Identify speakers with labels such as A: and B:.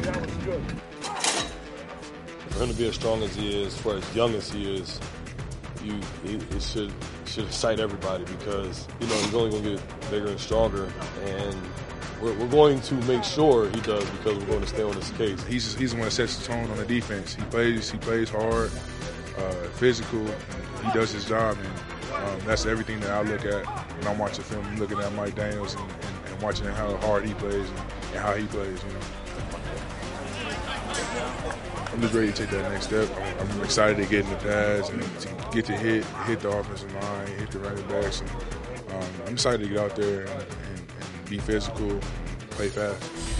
A: For him to be as strong as he is, for as young as he is, it should excite everybody because, he's only going to get bigger and stronger. And we're going to make sure he does because we're going to stay on his case.
B: He's the one that sets the tone on the defense. He plays hard, physical. He does his job, and that's everything that I look at when I'm watching film. I'm looking at Mike Daniels and watching how hard he plays and how he plays. I'm just ready to take that next step. I'm excited to get in the pads and to get to hit the offensive line, hit the running backs. And I'm excited to get out there and be physical, play fast.